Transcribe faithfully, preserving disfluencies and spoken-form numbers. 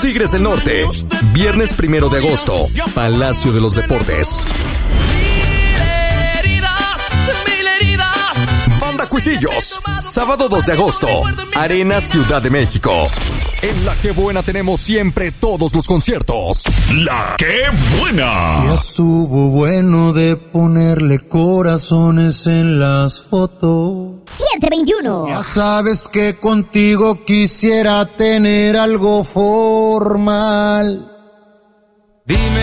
Tigres del Norte. Viernes primero de agosto, Palacio de los Deportes. Banda Cuisillos, sábado dos de agosto, Arena Ciudad de México. En La Qué Buena tenemos siempre todos los conciertos. La Qué Buena. Ya estuvo bueno de ponerle corazones en las fotos. siete veintiuno. Ya sabes que contigo quisiera tener algo formal. Dime